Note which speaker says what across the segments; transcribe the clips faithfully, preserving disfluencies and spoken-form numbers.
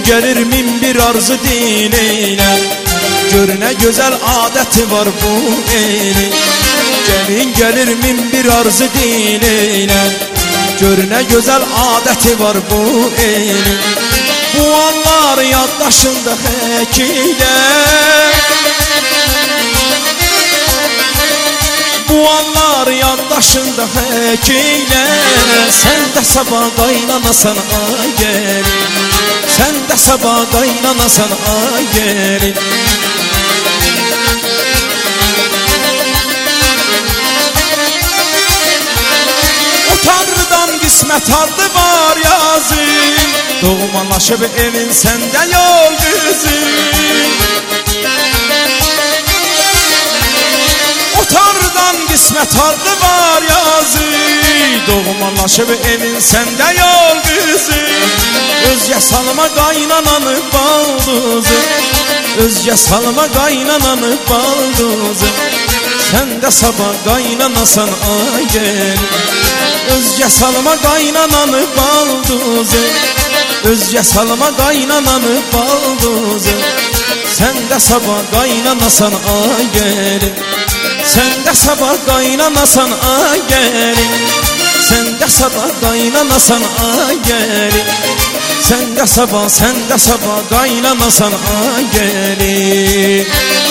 Speaker 1: gelir min bir arzu dileyle, gör ne güzel adeti var bu elin. Gelin gelir min bir arzu dileyle, gör ne güzel adeti var bu elin. Bu anlar yaddaşında hekile, bu anlar yaddaşında hekile. Sen de sabah kaynanasan ay gelin, sen de sabah kaynanasan ay gelin. O Tanrı'dan kısmet aldı var yazın, doğmalaşıp evin sende yol düzün. O Tanrı'dan kısmet aldı var yazın, doğmalaşıp evin sende yol düzün. Özge salma kaynananı baldızı, özge salma kaynananı baldızı. Sen de sabah kaynanasan ay gelin, özge salma kaynananı baldızı, özge salma kaynananı baldızı. Sen de sabah kaynanasan ay gelin, sen de sabah kaynanasan ay gelin, sen de sabah kaynanasan ay gelin, sen de sabah, sen de sabah kaynanasan ay gelin.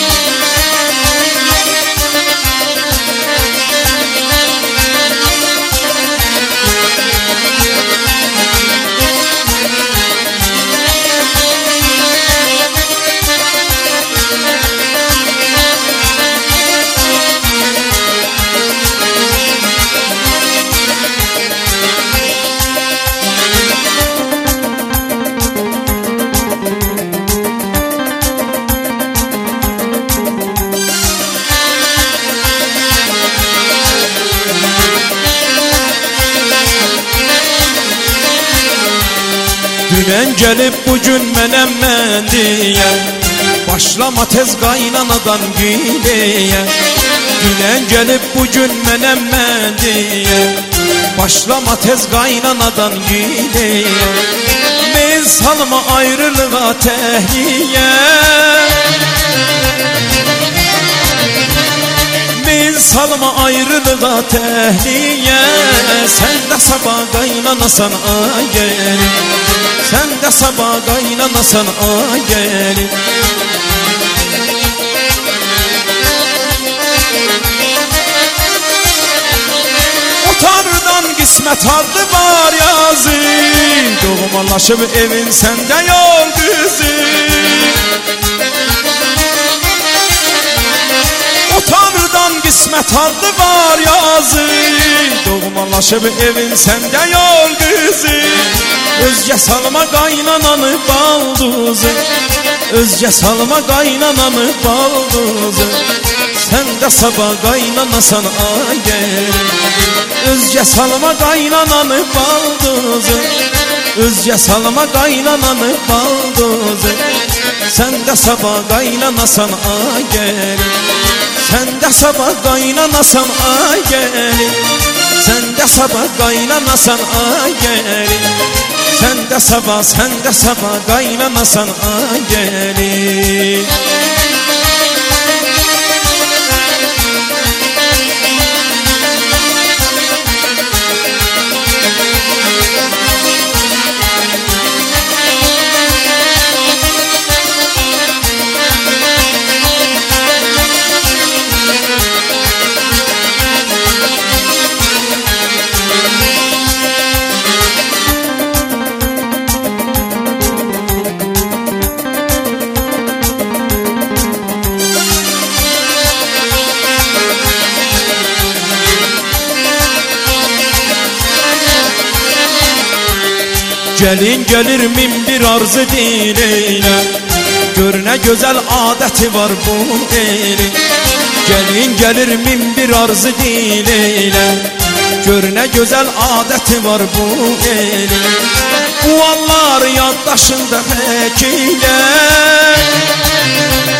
Speaker 1: Günen gelip bugün menemmen diye, başlama tez kaynanadan güleye. Günen gelip bugün menemmen diye, başlama tez kaynanadan güleye. Men salma ayrılığa tehliye, men salma ayrılığa tehliye. Sen de sabah kaynanasan ay gelin, sen de sabah kaynanasan ay gelin. O Tanrı'dan kısmet aldı var yazın, doğmalaşıp evin sende yol düzün. O Tanrı'dan kısmet aldı var yazın, doğmalaşıp evin sende yol düzün. Özge salma kaynananı baldızı, özge salma kaynananı baldızı. Sen de sabah kaynanasan ay gelin, özge salma kaynananı baldızı, özge salma kaynananı baldızı. Sen de sabah kaynanasan ay gelin, sen de sabah kaynanasan ay gelin, sen de sabah kaynanasan ay gelin. Sen de sabah, sen de sabah kaynanasan ay gelin. Gelin gelir min bir arzu dileyle, gör ne güzel adeti var bu elin. Gelin gelir min bir arzu dileyle, gör ne güzel adeti var bu elin. Bu anlar yaddaşında hekile,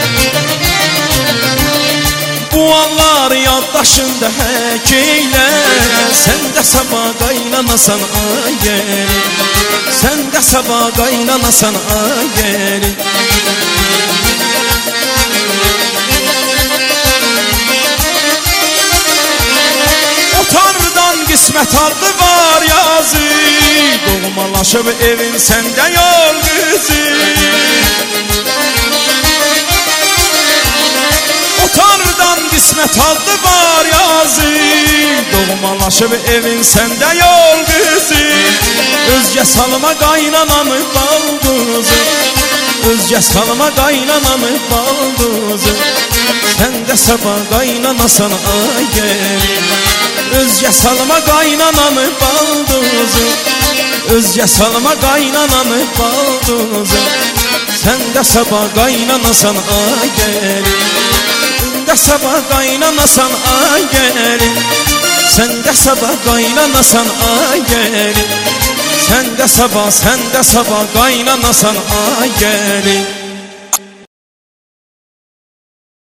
Speaker 1: bu anlar yaddaşında hekile. Sen de sabah qaynanasan ay gelin, sen de sabah qaynanasan ay gelin. Otardan qismət ardı var yazı, doğmalaşıb evin səndə yol qızı. Otardan qismət ardı var yazı, doğmalaşıb evin səndə yol qızı. Özgə salma qaynananı baldızı, özgə salma qaynananı baldızı. Sən də sabah qaynanasan ay gelin, özgə salma qaynananı baldızı, özgə salma qaynananı baldızı. Sən də sabah qaynanasan ay gelin, sən də sabah qaynanasan ay gelin, sən də sabah qaynanasan ay gelin, sən də sabah, sən də sabah qaynanasan ay gelin.